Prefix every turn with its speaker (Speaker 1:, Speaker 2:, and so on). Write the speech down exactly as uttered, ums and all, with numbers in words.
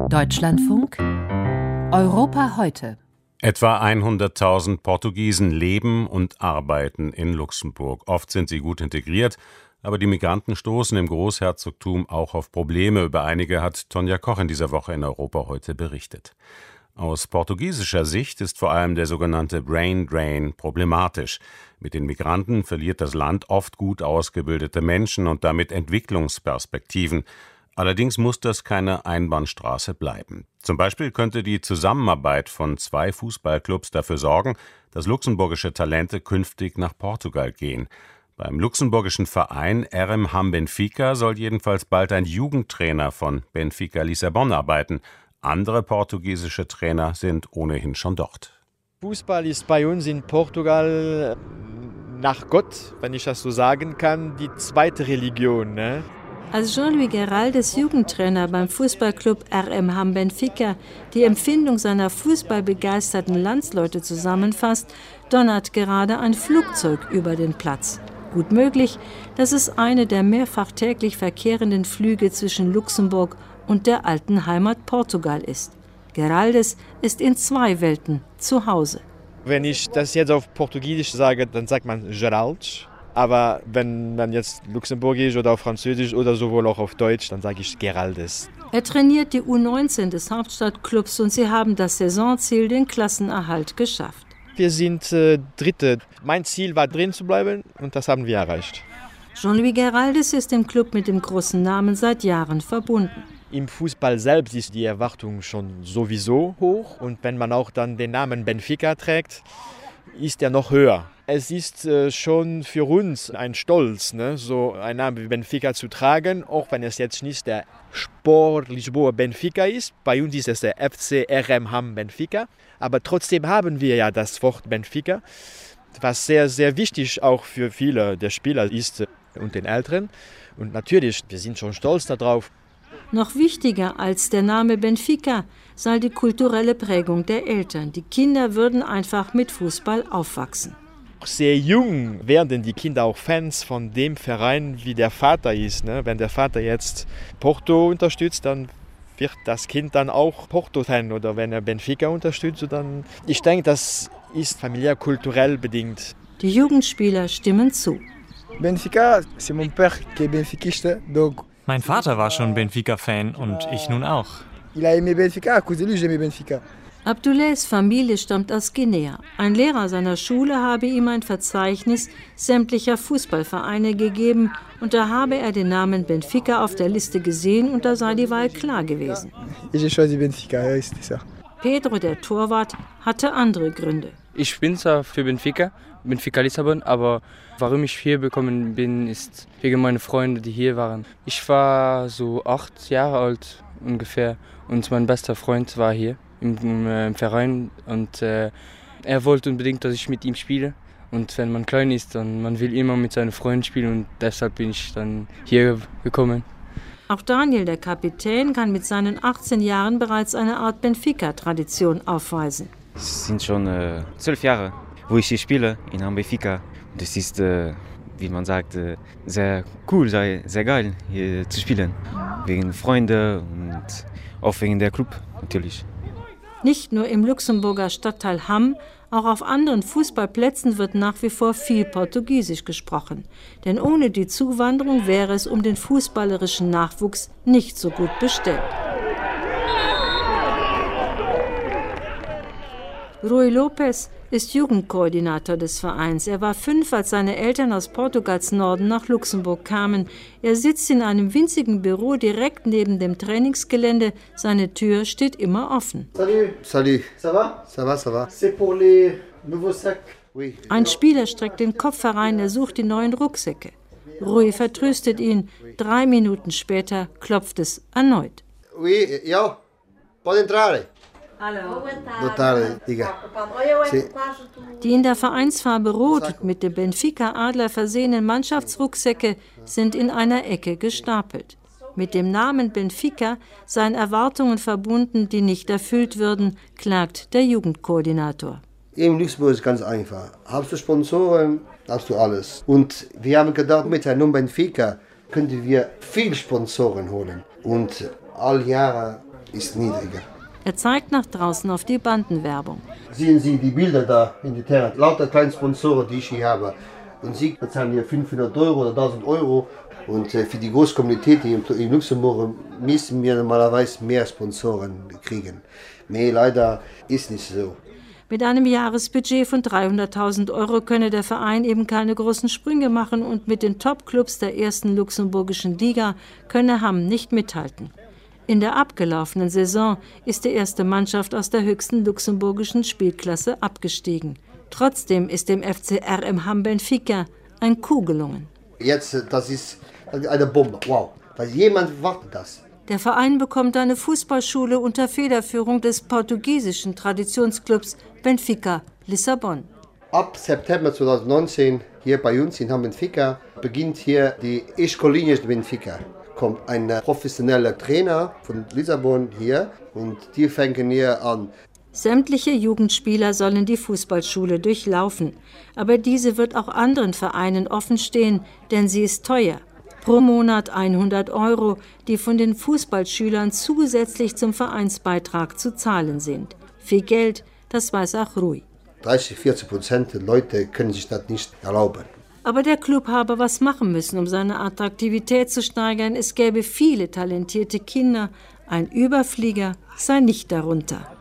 Speaker 1: Deutschlandfunk Europa heute.
Speaker 2: Etwa hunderttausend Portugiesen leben und arbeiten in Luxemburg. Oft sind sie gut integriert, aber die Migranten stoßen im Großherzogtum auch auf Probleme. Über einige hat Tonja Koch in dieser Woche in Europa heute berichtet. Aus portugiesischer Sicht ist vor allem der sogenannte Brain Drain problematisch. Mit den Migranten verliert das Land oft gut ausgebildete Menschen und damit Entwicklungsperspektiven. Allerdings muss das keine Einbahnstraße bleiben. Zum Beispiel könnte die Zusammenarbeit von zwei Fußballclubs dafür sorgen, dass luxemburgische Talente künftig nach Portugal gehen. Beim luxemburgischen Verein R M Ham Benfica soll jedenfalls bald ein Jugendtrainer von Benfica Lissabon arbeiten. Andere portugiesische Trainer sind ohnehin schon dort.
Speaker 3: Fußball ist bei uns in Portugal nach Gott, wenn ich das so sagen kann, die zweite Religion, ne?
Speaker 4: Als Jean-Louis Geraldes Jugendtrainer beim Fußballclub R M Ham Benfica die Empfindung seiner fußballbegeisterten Landsleute zusammenfasst, donnert gerade ein Flugzeug über den Platz. Gut möglich, dass es eine der mehrfach täglich verkehrenden Flüge zwischen Luxemburg und der alten Heimat Portugal ist. Geraldes ist in zwei Welten zu Hause.
Speaker 3: Wenn ich das jetzt auf Portugiesisch sage, dann sagt man Gerald. Aber wenn man jetzt Luxemburgisch oder auf Französisch oder sowohl auch auf Deutsch, dann sage ich Geraldes.
Speaker 4: Er trainiert die U neunzehn des Hauptstadtclubs und sie haben das Saisonziel, den Klassenerhalt, geschafft.
Speaker 3: Wir sind äh, Dritte. Mein Ziel war, drin zu bleiben und das haben wir erreicht.
Speaker 4: Jean-Louis Geraldes ist dem Club mit dem großen Namen seit Jahren verbunden.
Speaker 3: Im Fußball selbst ist die Erwartung schon sowieso hoch. Und wenn man auch dann den Namen Benfica trägt, ist er noch höher. Es ist äh, schon für uns ein Stolz, ne, so einen Namen wie Benfica zu tragen, auch wenn es jetzt nicht der Sport Lisboa Benfica ist. Bei uns ist es der F C R M Ham Benfica. Aber trotzdem haben wir ja das Wort Benfica, was sehr, sehr wichtig auch für viele der Spieler ist und den Älteren. Und natürlich, wir sind schon stolz darauf.
Speaker 4: Noch wichtiger als der Name Benfica sei die kulturelle Prägung der Eltern. Die Kinder würden einfach mit Fußball aufwachsen.
Speaker 3: Sehr jung werden die Kinder auch Fans von dem Verein, wie der Vater ist. Ne? Wenn der Vater jetzt Porto unterstützt, dann wird das Kind dann auch Porto-Fan. Oder wenn er Benfica unterstützt, dann... Ich denke, das ist familiär kulturell bedingt.
Speaker 4: Die Jugendspieler stimmen zu.
Speaker 5: Benfica, c'est mon père qui est benfiquiste, donc...
Speaker 6: Mein Vater war schon Benfica-Fan und ich nun auch.
Speaker 5: Il a aimé Benfica, à cause de lui, j'ai aimé Benfica.
Speaker 4: Abdoulays Familie stammt aus Guinea. Ein Lehrer seiner Schule habe ihm ein Verzeichnis sämtlicher Fußballvereine gegeben und da habe er den Namen Benfica auf der Liste gesehen und da sei die Wahl klar gewesen.
Speaker 5: J'ai choisi Benfica, c'est ça.
Speaker 4: Pedro, der Torwart, hatte andere Gründe.
Speaker 7: Ich bin zwar für Benfica, Benfica Lissabon, aber warum ich hier gekommen bin, ist wegen meiner Freunde, die hier waren. Ich war so acht Jahre alt ungefähr und mein bester Freund war hier im, im, im Verein und äh, er wollte unbedingt, dass ich mit ihm spiele. Und wenn man klein ist, dann man will immer mit seinen Freunden spielen und deshalb bin ich dann hier gekommen.
Speaker 4: Auch Daniel, der Kapitän, kann mit seinen achtzehn Jahren bereits eine Art Benfica-Tradition aufweisen.
Speaker 8: Es sind schon äh, zwölf Jahre, wo ich hier spiele in Ham Benfica. Das ist, äh, wie man sagt, äh, sehr cool, sehr, sehr geil hier zu spielen. Wegen Freunde und auch wegen der Club natürlich.
Speaker 4: Nicht nur im Luxemburger Stadtteil Ham, auch auf anderen Fußballplätzen wird nach wie vor viel Portugiesisch gesprochen. Denn ohne die Zuwanderung wäre es um den fußballerischen Nachwuchs nicht so gut bestellt. Rui Lopes ist Jugendkoordinator des Vereins. Er war fünf, als seine Eltern aus Portugals Norden nach Luxemburg kamen. Er sitzt in einem winzigen Büro direkt neben dem Trainingsgelände. Seine Tür steht immer offen.
Speaker 5: Salut. Salut. Ça va? Ça va, ça va. C'est pour les nouveaux sacs. Oui.
Speaker 4: Ein Spieler streckt den Kopf herein, er sucht die neuen Rucksäcke. Rui vertröstet ihn. Drei Minuten später klopft es erneut.
Speaker 5: Oui, yo. Pode entrare.
Speaker 4: Hallo. Die in der Vereinsfarbe Rot mit dem Benfica-Adler versehenen Mannschaftsrucksäcke sind in einer Ecke gestapelt. Mit dem Namen Benfica seien Erwartungen verbunden, die nicht erfüllt würden, klagt der Jugendkoordinator.
Speaker 5: In Luxemburg ist es ganz einfach. Hast du Sponsoren, hast du alles. Und wir haben gedacht, mit der Nummer Benfica könnten wir viele Sponsoren holen. Und alle Jahre ist niedriger.
Speaker 4: Er zeigt nach draußen auf die Bandenwerbung.
Speaker 5: Sehen Sie die Bilder da in der Terra, lauter kleine Sponsoren, die ich hier habe. Und Sie bezahlen hier fünfhundert Euro oder tausend Euro. Und für die große Kommunität in Luxemburg müssen wir normalerweise mehr Sponsoren kriegen. Aber leider ist nicht so.
Speaker 4: Mit einem Jahresbudget von dreihunderttausend Euro könne der Verein eben keine großen Sprünge machen und mit den Top-Clubs der ersten luxemburgischen Liga könne Hamm nicht mithalten. In der abgelaufenen Saison ist die erste Mannschaft aus der höchsten luxemburgischen Spielklasse abgestiegen. Trotzdem ist dem F C R M Hamm Benfica ein Coup gelungen.
Speaker 5: Jetzt, das ist eine Bombe, wow, weil jemand wartet das.
Speaker 4: Der Verein bekommt eine Fußballschule unter Federführung des portugiesischen Traditionsclubs Benfica Lissabon.
Speaker 5: Ab September zweitausendneunzehn hier bei uns in Hamm Benfica beginnt hier die Escolinhas de Benfica. Kommt ein professioneller Trainer von Lissabon hier und die fangen hier an.
Speaker 4: Sämtliche Jugendspieler sollen die Fußballschule durchlaufen. Aber diese wird auch anderen Vereinen offen stehen, denn sie ist teuer. Pro Monat hundert Euro, die von den Fußballschülern zusätzlich zum Vereinsbeitrag zu zahlen sind. Viel Geld, das weiß auch Rui.
Speaker 5: dreißig, vierzig Prozent der Leute können sich das nicht erlauben.
Speaker 4: Aber der Club habe was machen müssen, um seine Attraktivität zu steigern. Es gäbe viele talentierte Kinder. Ein Überflieger sei nicht darunter.